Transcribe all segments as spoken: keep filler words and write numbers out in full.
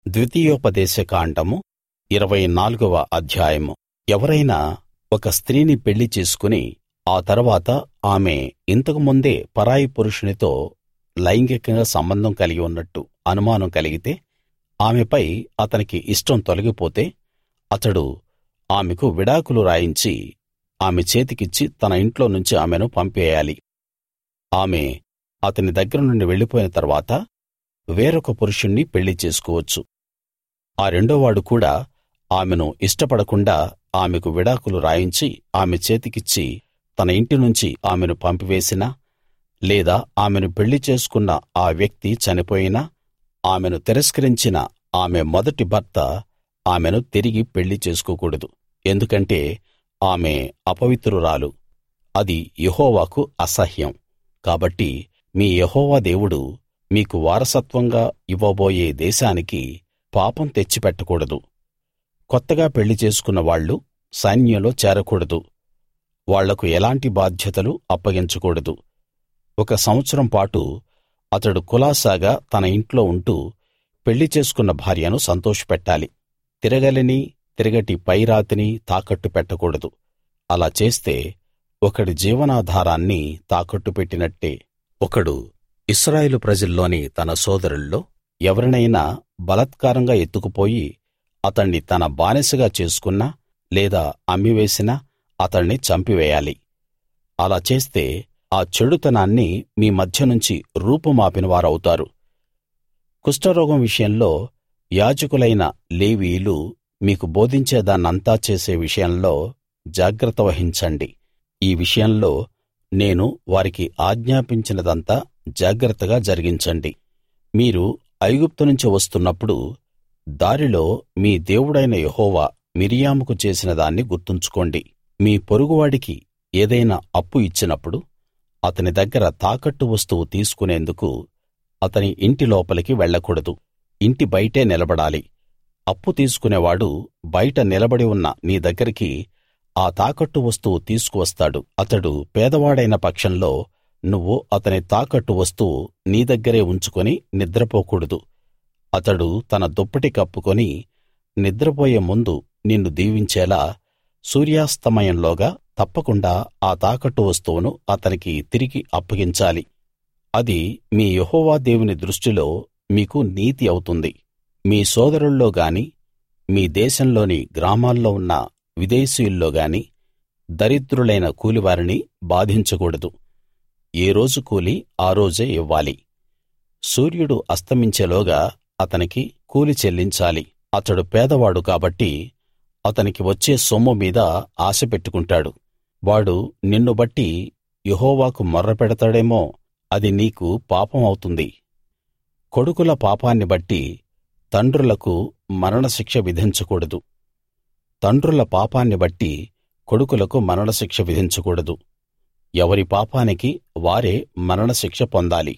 ద్వితీయోపదేశ కాండము ఇరవై నాలుగవ అధ్యాయము. ఎవరైనా ఒక స్త్రీని పెళ్లి చేసుకుని ఆ తరువాత ఆమె ఇంతకు ముందే పరాయి పురుషునితో లైంగికంగా సంబంధం కలిగి ఉన్నట్టు అనుమానం కలిగితే, ఆమెపై అతనికి ఇష్టం తొలగిపోతే, అతడు ఆమెకు విడాకులు రాయించి ఆమె చేతికిచ్చి తన ఇంట్లో నుంచి ఆమెను పంపేయాలి. ఆమె అతని దగ్గర నుండి వెళ్ళిపోయిన తరువాత వేరొక పురుషుణ్ణి పెళ్లి చేసుకోవచ్చు. ఆ రెండోవాడు కూడా ఆమెను ఇష్టపడకుండా ఆమెకు విడాకులు రాయించి ఆమె చేతికిచ్చి తన ఇంటి నుంచి ఆమెను పంపివేసినా, లేదా ఆమెను పెళ్లి చేసుకున్న ఆ వ్యక్తి చనిపోయినా, ఆమెను తిరస్కరించిన ఆమె మొదటి భర్త ఆమెను తిరిగి పెళ్లి చేసుకోకూడదు. ఎందుకంటే ఆమె అపవిత్రురాలు, అది యెహోవాకు అసహ్యం. కాబట్టి మీ యెహోవా దేవుడు మీకు వారసత్వంగా ఇవ్వబోయే దేశానికి పాపం తెచ్చిపెట్టకూడదు. కొత్తగా పెళ్లి చేసుకున్న వాళ్ళు సైన్యంలో చేరకూడదు. వాళ్లకు ఎలాంటి బాధ్యతలు అప్పగించకూడదు. ఒక సంవత్సరం పాటు అతడు కులాసాగా తన ఇంట్లో ఉంటూ పెళ్లి చేసుకున్న భార్యను సంతోషపెట్టాలి. తిరగలిని తిరగటి పైరాతిని తాకట్టు పెట్టకూడదు. అలా చేస్తే ఒకడి జీవనాధారాన్ని తాకట్టు పెట్టినట్టే. ఒకడు ఇశ్రాయేలు ప్రజల్లోని తన సోదరుల్లో ఎవరినైనా బలాత్కారంగా ఎత్తుకుపోయి అతణ్ణి తన బానిసగా చేసుకున్నా, లేదా అమ్మివేసినా అతణ్ణి చంపివేయాలి. అలా చేస్తే ఆ చెడుతనాన్ని మీ మధ్యనుంచి రూపుమాపిన వారవుతారు. కుష్ఠరోగం విషయంలో యాజకులైన లేవీయులు మీకు బోధించేదాన్నంతా చేసే విషయంలో జాగ్రత్త వహించండి. ఈ విషయంలో నేను వారికి ఆజ్ఞాపించినదంతా జాగ్రత్తగా జరిగించండి. మీరు ఐగుప్తు నుంచి వస్తున్నప్పుడు దారిలో మీ దేవుడైన యెహోవా మిర్యాముకు చేసిన దాన్ని గుర్తుంచుకోండి. మీ పొరుగువాడికి ఏదైనా అప్పు ఇచ్చినప్పుడు అతని దగ్గర తాకట్టు వస్తువు తీసుకునేందుకు అతని ఇంటి లోపలికి వెళ్ళకూడదు. ఇంటి బయటే నిలబడాలి. అప్పు తీసుకునేవాడు బయట నిలబడి ఉన్న నీ దగ్గరికి ఆ తాకట్టు వస్తువు తీసుకువస్తాడు. అతడు పేదవాడైన పక్షంలో నువ్వు అతని తాకట్టు వస్తువు నీ దగ్గరే ఉంచుకుని నిద్రపోకూడదు. అతడు తన దుప్పటి కప్పుకొని నిద్రపోయే ముందు నిన్ను దీవించేలా సూర్యాస్తమయంలోగా తప్పకుండా ఆ తాకట్టు వస్తువును అతనికి తిరిగి అప్పగించాలి. అది మీ యెహోవా దేవుని దృష్టిలో మీకు నీతి అవుతుంది. మీ సోదరుల్లో గాని, మీ దేశంలోని గ్రామాల్లో ఉన్న విదేశీయుల్లో గాని దరిద్రులైన కూలివారిని బాధించకూడదు. ఏ రోజు కూలి ఆ రోజే ఇవ్వాలి. సూర్యుడు అస్తమించేలోగా అతనికి కూలి చెల్లించాలి. అతడు పేదవాడు కాబట్టి అతనికి వచ్చే సొమ్ము మీద ఆశ పెట్టుకుంటాడు. వాడు నిన్ను బట్టి యెహోవాకు మొర్రపెడతాడేమో, అది నీకు పాపం అవుతుంది. కొడుకుల పాపాన్ని బట్టి తండ్రులకు మరణశిక్ష విధించకూడదు. తండ్రుల పాపాన్ని బట్టి కొడుకులకు మరణశిక్ష విధించకూడదు. ఎవరి పాపానికి వారే మరణశిక్ష పొందాలి.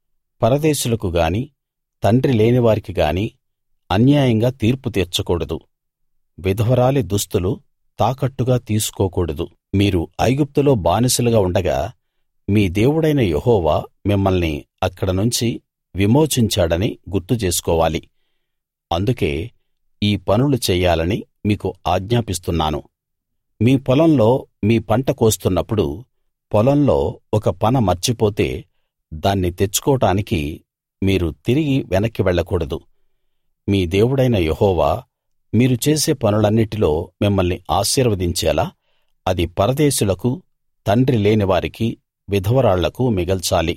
పరదేశులకు గాని, తండ్రి లేనివారికి గాని అన్యాయంగా తీర్పు తీర్చకూడదు. విధవరాలి దుస్తులు తాకట్టుగా తీసుకోకూడదు. మీరు ఐగుప్తులో బానిసలుగా ఉండగా మీ దేవుడైన యెహోవా మిమ్మల్ని అక్కడ నుంచి విమోచించాడని గుర్తు చేసుకోవాలి. అందుకే ఈ పనులు చెయ్యాలని మీకు ఆజ్ఞాపిస్తున్నాను. మీ పొలంలో మీ పంట కోస్తున్నప్పుడు పొలంలో ఒక పన మర్చిపోతే దాన్ని తెచ్చుకోవడానికి మీరు తిరిగి వెనక్కి వెళ్ళకూడదు. మీ దేవుడైన యెహోవా మీరు చేసే పనులన్నిటిలో మిమ్మల్ని ఆశీర్వదించేలా అది పరదేశులకు, తండ్రి లేనివారికి, విధవరాళ్లకు మిగల్చాలి.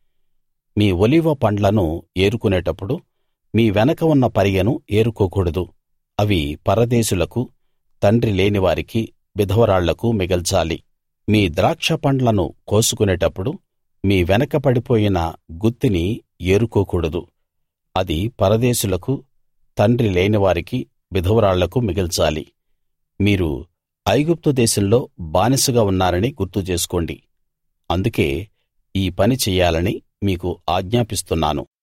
మీ ఒలీవ పండ్లను ఏరుకునేటప్పుడు మీ వెనక ఉన్న పరిగెను ఏరుకోకూడదు. అవి పరదేశులకు, తండ్రి లేనివారికి, విధవరాళ్లకు మిగల్చాలి. మీ ద్రాక్ష పండ్లను కోసుకునేటప్పుడు మీ వెనక పడిపోయిన గుత్తిని ఏరుకోకూడదు. అది పరదేశులకు, తండ్రి లేనివారికి, విధవరాళ్లకు మిగల్చాలి. మీరు ఐగుప్తు దేశంలో బానిసగా ఉన్నారని గుర్తు చేసుకోండి. అందుకే ఈ పని చెయ్యాలని మీకు ఆజ్ఞాపిస్తున్నాను.